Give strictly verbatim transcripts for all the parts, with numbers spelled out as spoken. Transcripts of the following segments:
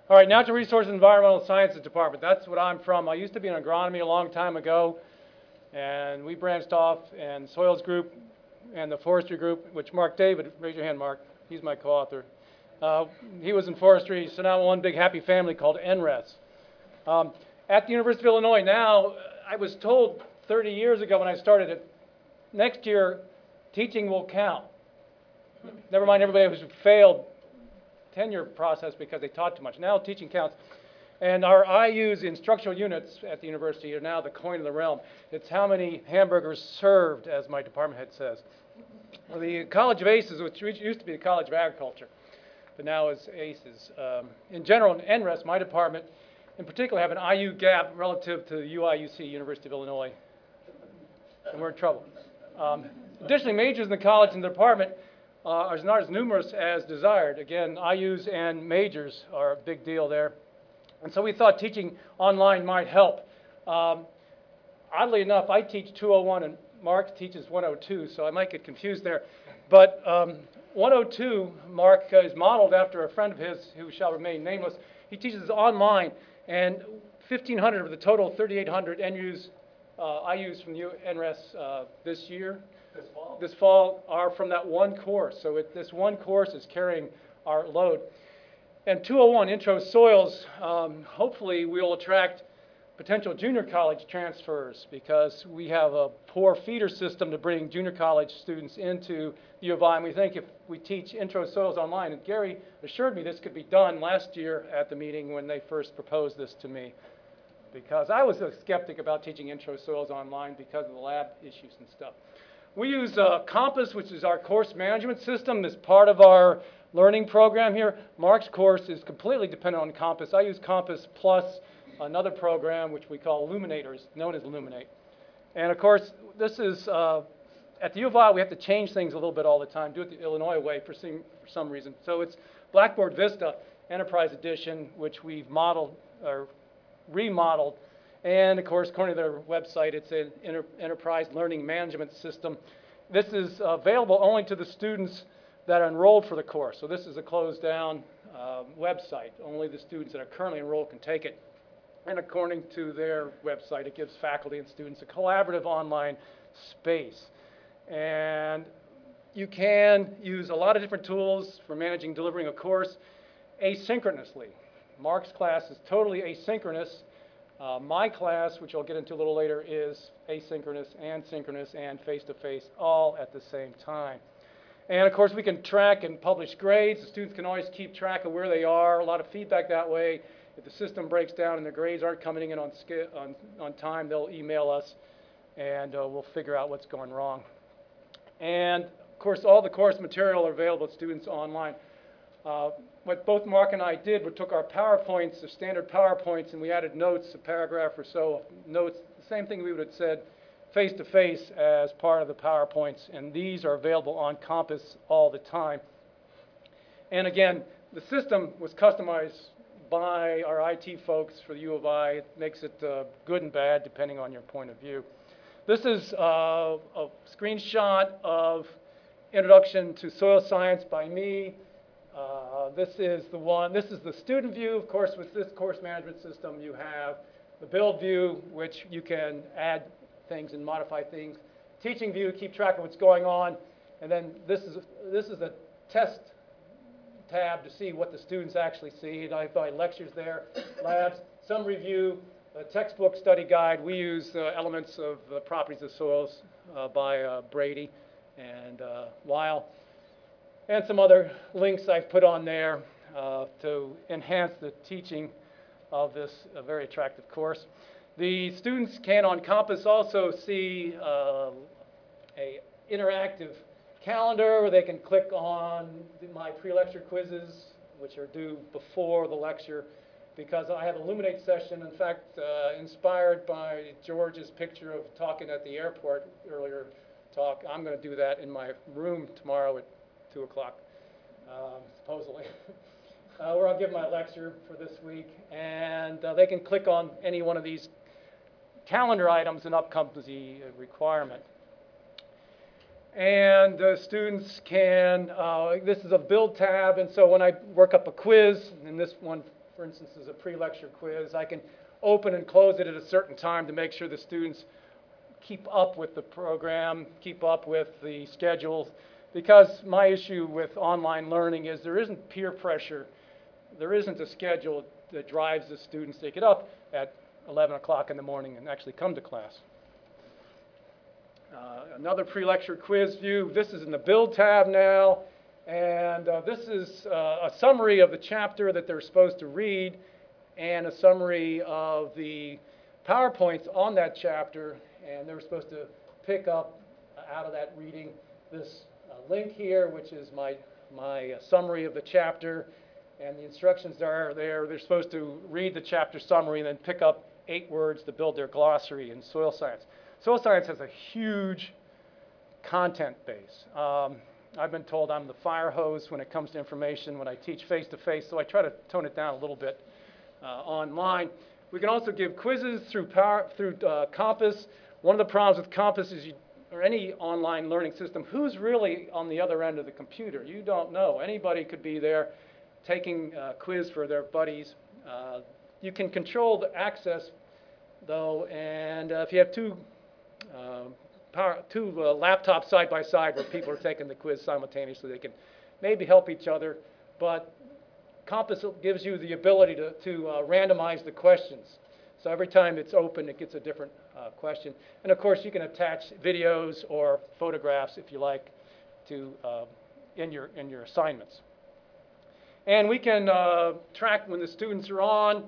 All right, Natural Resources and Environmental Sciences Department. That's what I'm from. I used to be in agronomy a long time ago, and we branched off, and soils group and the forestry group, which Mark David, raise your hand, Mark. He's my co-author. Uh, he was in forestry, so now one big happy family called N R E S. Um, at the University of Illinois now, I was told thirty years ago when I started it, next year teaching will count. Never mind everybody who's failed tenure process because they taught too much. Now teaching counts. And our I U's instructional units at the university are now the coin of the realm. It's how many hamburgers served, as my department head says. Well, the College of Aces, which used to be the College of Agriculture, but now is ACES. Um, in general, in N R E S, my department in particular have an I U gap relative to U I U C, University of Illinois, and we're in trouble. Um, additionally, majors in the college and the department Uh, are not as numerous as desired. Again, I U's and majors are a big deal there. And so we thought teaching online might help. Um, oddly enough, I teach two oh one and Mark teaches one oh two, so I might get confused there. But um, one oh two, Mark, uh, is modeled after a friend of his who shall remain nameless. He teaches online, and fifteen hundred of the total thirty-eight hundred N U's, uh, I U's from the N R E S uh, this year This fall. This fall are from that one course. So it, this one course is carrying our load. And two oh one, Intro Soils, um, hopefully we'll attract potential junior college transfers because we have a poor feeder system to bring junior college students into the U of I. And we think if we teach Intro Soils online, and Gary assured me this could be done last year at the meeting when they first proposed this to me, because I was a skeptic about teaching Intro Soils online because of the lab issues and stuff. We use uh, Compass, which is our course management system, as part of our learning program here. Mark's course is completely dependent on Compass. I use Compass plus another program which we call Illuminators, known as Illuminate. And of course, this is, uh, at the U of I, we have to change things a little bit all the time, do it the Illinois way for some, for some reason. So it's Blackboard Vista Enterprise Edition, which we've modeled, or remodeled. And of course, according to their website, it's an enter enterprise learning management system. This is available only to the students that are enrolled for the course. So this is a closed down uh, website. Only the students that are currently enrolled can take it. And according to their website, it gives faculty and students a collaborative online space. And you can use a lot of different tools for managing, delivering a course asynchronously. Mark's class is totally asynchronous. Uh, my class, which I'll get into a little later, is asynchronous and synchronous and face-to-face all at the same time. And of course, we can track and publish grades. The students can always keep track of where they are. A lot of feedback that way. If the system breaks down and their grades aren't coming in on, on, on time, they'll email us, and uh, we'll figure out what's going wrong. And of course, all the course material are available to students online. Uh, what both Mark and I did, we took our PowerPoints, the standard PowerPoints, and we added notes, a paragraph or so of notes, the same thing we would have said face-to-face as part of the PowerPoints, and these are available on Compass all the time. And again, the system was customized by our I T folks for the U of I. It makes it uh, good and bad depending on your point of view. This is uh, a screenshot of Introduction to Soil Science by me. Uh, this is the one, this is the student view. Of course, with this course management system, you have the build view, which you can add things and modify things. Teaching view, keep track of what's going on. And then this is, this is a test tab to see what the students actually see. And I find lectures there, labs, some review, a textbook study guide. We use uh, elements of the properties of soils uh, by uh, Brady and uh, Weil. And some other links I've put on there uh, to enhance the teaching of this uh, very attractive course. The students can on Compass also see uh, a interactive calendar where they can click on my pre-lecture quizzes, which are due before the lecture, because I have an Illuminate session, in fact, uh, inspired by George's picture of talking at the airport earlier talk. I'm going to do that in my room tomorrow at two o'clock, um, supposedly, uh, where I'll give my lecture for this week. And uh, they can click on any one of these calendar items and up comes the requirement. And the students can, uh, this is a build tab, and so when I work up a quiz, and this one, for instance, is a pre-lecture quiz. I can open and close it at a certain time to make sure the students keep up with the program, keep up with the schedules, because my issue with online learning is there isn't peer pressure. There isn't a schedule that drives the students to get up at eleven o'clock in the morning and actually come to class. Uh, another pre-lecture quiz view. This is in the Build tab now, and uh, this is uh, a summary of the chapter that they're supposed to read and a summary of the PowerPoints on that chapter, and they're supposed to pick up out of that reading this uh, link here, which is my, my uh, summary of the chapter, and the instructions are there. They're supposed to read the chapter summary and then pick up eight words to build their glossary in soil science. Soil science has a huge content base. Um, I've been told I'm the fire hose when it comes to information when I teach face-to-face, so I try to tone it down a little bit uh, online. We can also give quizzes through, power, through uh, Compass. One of the problems with Compass is, you, or any online learning system, who's really on the other end of the computer? You don't know. Anybody could be there taking a quiz for their buddies. Uh, you can control the access, though, and uh, if you have two Uh, power, two uh, laptops side by side where people are taking the quiz simultaneously. They can maybe help each other, but Compass gives you the ability to, to uh, randomize the questions. So every time it's open, it gets a different uh, question. And of course, you can attach videos or photographs, if you like, to uh, in your in your assignments. And we can uh, track when the students are on.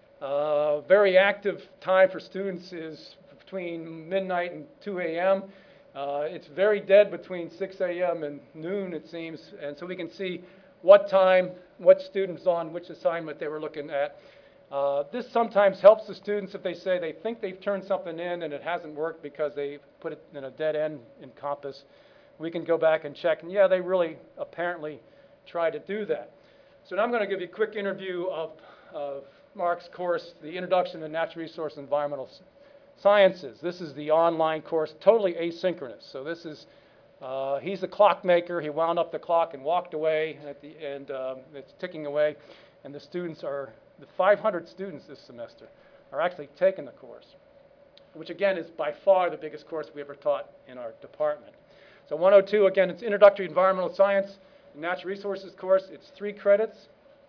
Uh, very active time for students is between midnight and two A M Uh, it's very dead between six A M and noon, it seems, and so we can see what time, what students on which assignment they were looking at. Uh, this sometimes helps the students if they say they think they've turned something in and it hasn't worked because they put it in a dead end in Compass. We can go back and check, and yeah, they really apparently try to do that. So now I'm going to give you a quick interview of, of Mark's course, the Introduction to Natural Resource and Environmental Sciences. This is the online course, totally asynchronous. So this is, uh, he's a clockmaker. He wound up the clock and walked away, at the, and um, it's ticking away. And the students are, the five hundred students this semester are actually taking the course, which again is by far the biggest course we ever taught in our department. So one oh two, again, it's Introductory Environmental Science and Natural Resources course. It's three credits.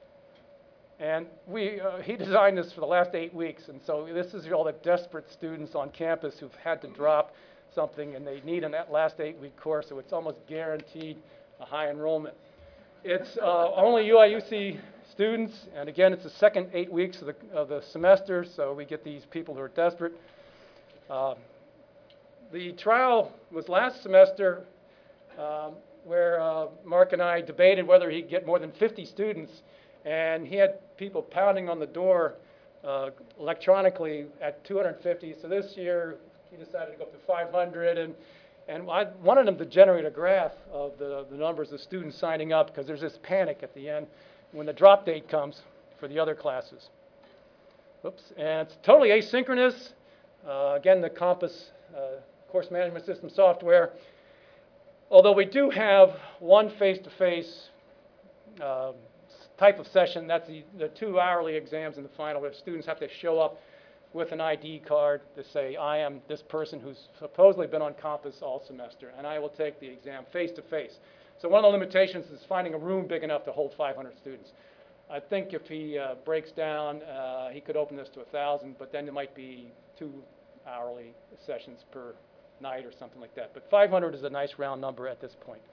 And we, uh, he designed this for the last eight weeks, and so this is all the desperate students on campus who've had to drop something, and they need an last eight-week course, so it's almost guaranteed a high enrollment. It's uh, only U I U C students, and again, it's the second eight weeks of the, of the semester, so we get these people who are desperate. Uh, the trial was last semester um, where uh, Mark and I debated whether he'd get more than fifty students, and he had people pounding on the door uh, electronically at two hundred fifty. So this year, he decided to go up to five hundred. And, and I wanted him to generate a graph of the, the numbers of students signing up, because there's this panic at the end when the drop date comes for the other classes. Oops. And it's totally asynchronous. Uh, again, the Compass uh, course management system software. Although we do have one face-to-face uh, type of session, that's the, the two hourly exams in the final, where students have to show up with an I D card to say, I am this person who's supposedly been on Compass all semester, and I will take the exam face-to-face. So one of the limitations is finding a room big enough to hold five hundred students. I think if he uh, breaks down, uh, he could open this to one thousand, but then there might be two hourly sessions per night or something like that. But five hundred is a nice round number at this point.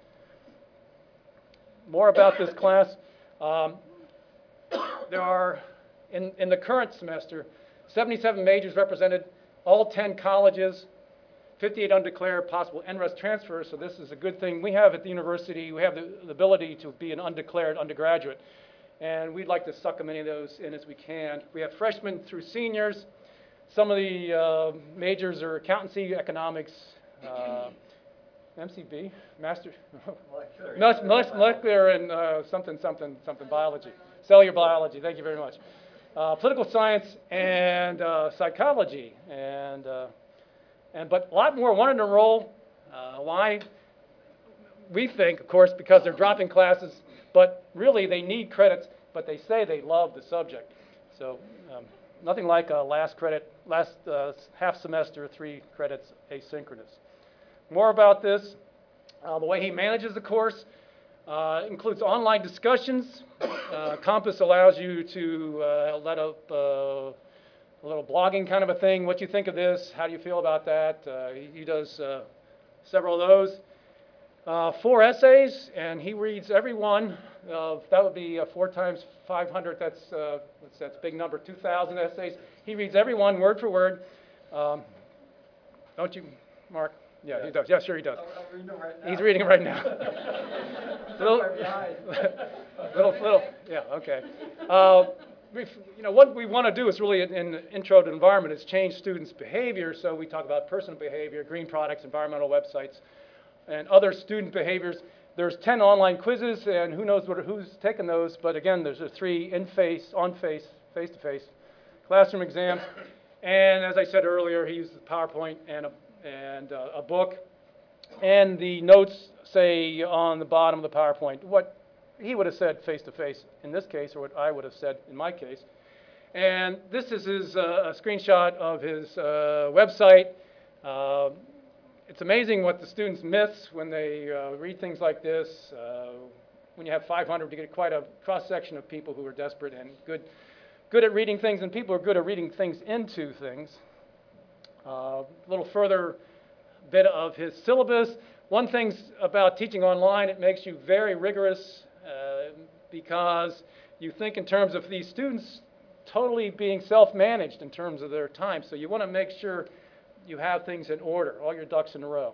More about this class. Um, there are, in, in the current semester, seventy-seven majors represented, all ten colleges, fifty-eight undeclared, possible N R E S transfers, so this is a good thing. We have at the university, we have the, the ability to be an undeclared undergraduate, and we'd like to suck as many of those in as we can. We have freshmen through seniors. Some of the uh, majors are accountancy, economics, uh, M C B, master, molecular, molecular and uh, something, something, something biology, cellular biology. Thank you very much. Uh, political science and uh, psychology, and uh, and but a lot more wanted to enroll. Uh, why? We think, of course, because they're dropping classes, but really they need credits. But they say they love the subject. So um, nothing like a last credit, last uh, half semester, three credits asynchronous. More about this, uh, the way he manages the course uh, includes online discussions. Uh, Compass allows you to uh, let up uh, a little blogging kind of a thing. What you think of this? How do you feel about that? Uh, he, he does uh, several of those. Uh, four essays, and he reads every one. Of, that would be uh, four times five hundred. That's uh, that's, that's a big number. two thousand essays. He reads every one word for word. Um, don't you, Mark? Yeah, yes. He does. Yeah, sure he does. I'm reading it right now. He's reading it right now. little, little, little. Yeah. Okay. Uh, you know, what we want to do is really in, in Intro to Environment is change students' behavior. So we talk about personal behavior, green products, environmental websites, and other student behaviors. There's ten online quizzes, and who knows what, who's taken those. But again, there's a three in-face, on-face, face-to-face classroom exams. And as I said earlier, he uses PowerPoint and a, and uh, a book. And the notes say on the bottom of the PowerPoint what he would have said face-to-face in this case, or what I would have said in my case. And this is his, uh, a screenshot of his uh, website. Uh, It's amazing what the students miss when they uh, read things like this. Uh, when you have five hundred, you get quite a cross-section of people who are desperate and good, good at reading things, and people who are good at reading things into things. Uh, a little further bit of his syllabus. One thing about teaching online, it makes you very rigorous uh, because you think in terms of these students totally being self-managed in terms of their time. So you want to make sure you have things in order, all your ducks in a row.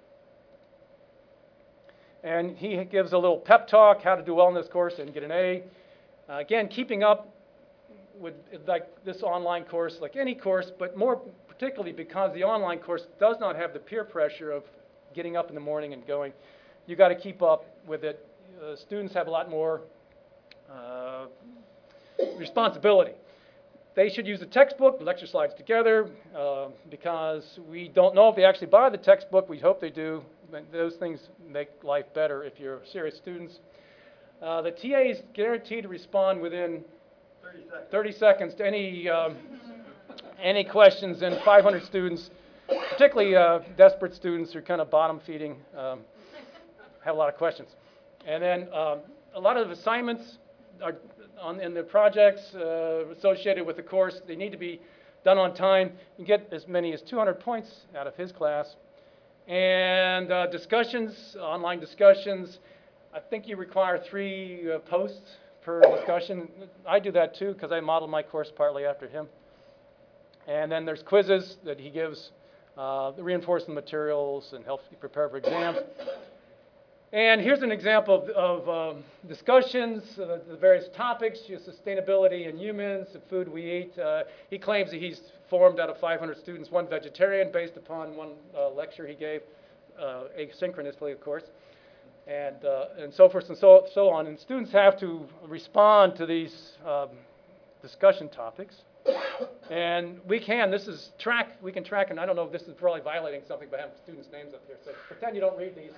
And he gives a little pep talk, how to do well in this course and get an A. Uh, again, keeping up with like this online course, like any course, but more particularly because the online course does not have the peer pressure of getting up in the morning and going. You got to keep up with it. Uh, students have a lot more uh, responsibility. They should use the textbook, lecture slides together, uh, because we don't know if they actually buy the textbook. We hope they do. Those things make life better if you're serious students. Uh, the T A is guaranteed to respond within thirty seconds, thirty seconds to any, um, any questions, and five hundred students, particularly uh, desperate students who are kind of bottom feeding, um, have a lot of questions. And then um, a lot of assignments are On, in the projects uh, associated with the course, they need to be done on time. You get as many as two hundred points out of his class. And uh, discussions, online discussions, I think you require three uh, posts per discussion. I do that too because I model my course partly after him. And then there's quizzes that he gives, uh, that reinforce the materials and helps you prepare for exams. And here's an example of, of um, discussions, uh, the various topics, sustainability in humans, the food we eat. Uh, he claims that he's formed out of five hundred students, one vegetarian based upon one uh, lecture he gave, uh, asynchronously, of course, and, uh, and so forth and so, so on. And students have to respond to these um, discussion topics. And we can, this is track, we can track, and I don't know if this is probably violating something by having students' names up here, so pretend you don't read these.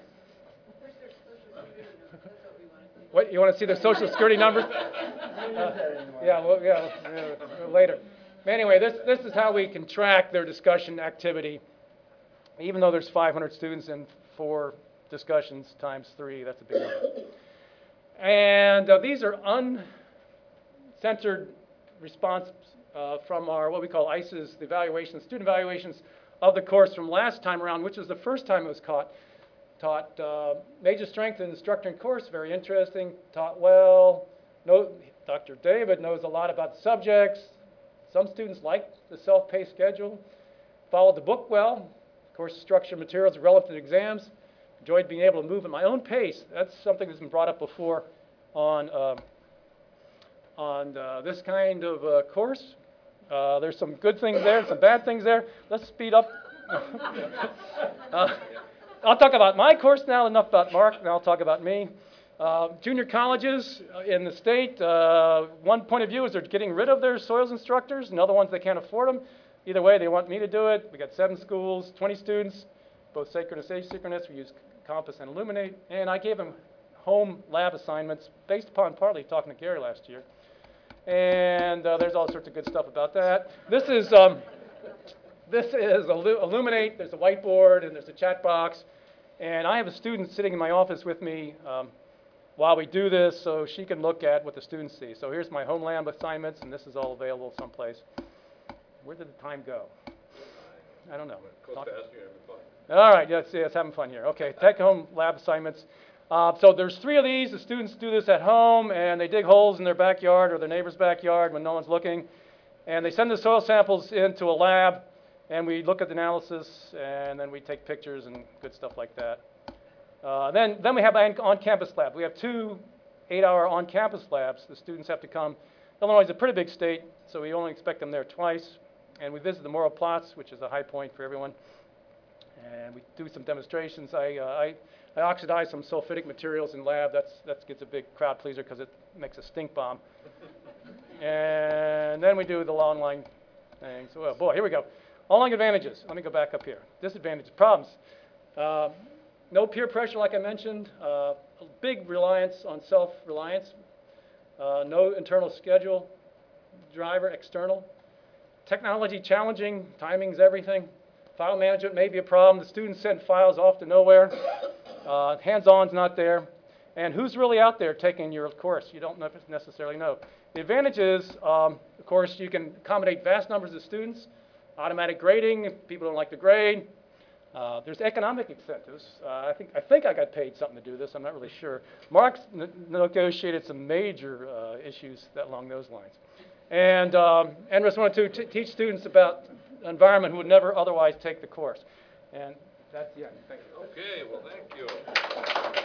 What, you want to see their social security numbers? Uh, yeah, well, yeah, yeah, later. But anyway, this, this is how we can track their discussion activity. Even though there's five hundred students and four discussions times three, that's a big number. And uh, these are uncensored response uh, from our, what we call I C Es, the evaluations, student evaluations of the course from last time around, which was the first time it was caught. Taught uh, major strength in the instructor and course, very interesting, taught well. No, Doctor David knows a lot about the subjects. Some students liked the self-paced schedule, followed the book well, course structure materials relevant to exams, enjoyed being able to move at my own pace. That's something that's been brought up before on, uh, on uh, this kind of uh, course. Uh, there's some good things there, some bad things there. Let's speed up. uh, I'll talk about my course now, enough about Mark, and I'll talk about me. Uh, junior colleges in the state, uh, one point of view is they're getting rid of their soils instructors, and other ones they can't afford them. Either way, they want me to do it. We got seven schools, twenty students, both synchronous and asynchronous. We use Compass and Illuminate, and I gave them home lab assignments based upon partly talking to Gary last year. And uh, there's all sorts of good stuff about that. This is, um, this is Illu- Illuminate. There's a whiteboard, and there's a chat box. And I have a student sitting in my office with me um, while we do this, so she can look at what the students see. So here's my home lab assignments, and this is all available someplace. Where did the time go? I don't know. Goes Talk- fast, you're having fun. All right, yes, yes, having fun here. Okay, take-home lab assignments. Uh, so there's three of these. The students do this at home, and they dig holes in their backyard or their neighbor's backyard when no one's looking. And they send the soil samples into a lab, and we look at the analysis, and then we take pictures and good stuff like that. Uh, then, then we have an on-campus lab. We have two eight-hour on-campus labs. The students have to come. Illinois is a pretty big state, so we only expect them there twice. And we visit the Morro Plots, which is a high point for everyone. And we do some demonstrations. I, uh, I, I oxidize some sulfidic materials in lab. That's, that gets a big crowd pleaser because it makes a stink bomb. And then we do the online thing. So, oh boy, here we go. Online advantages. Let me go back up here. Disadvantages, problems. Uh, no peer pressure, like I mentioned. Uh, a big reliance on self-reliance. Uh, no internal schedule. Driver, external. Technology challenging. Timing's everything. File management may be a problem. The students send files off to nowhere. Uh, hands-on's not there. And who's really out there taking your course? You don't necessarily know. The advantage is, um, of course, you can accommodate vast numbers of students. Automatic grading, if people don't like the grade. Uh, there's economic incentives. Uh, I think I think I got paid something to do this. I'm not really sure. Mark's ne negotiated some major uh, issues that along those lines. And um, N R I S wanted to t teach students about the environment who would never otherwise take the course. And that's the end. Thank you. Okay, well, thank you.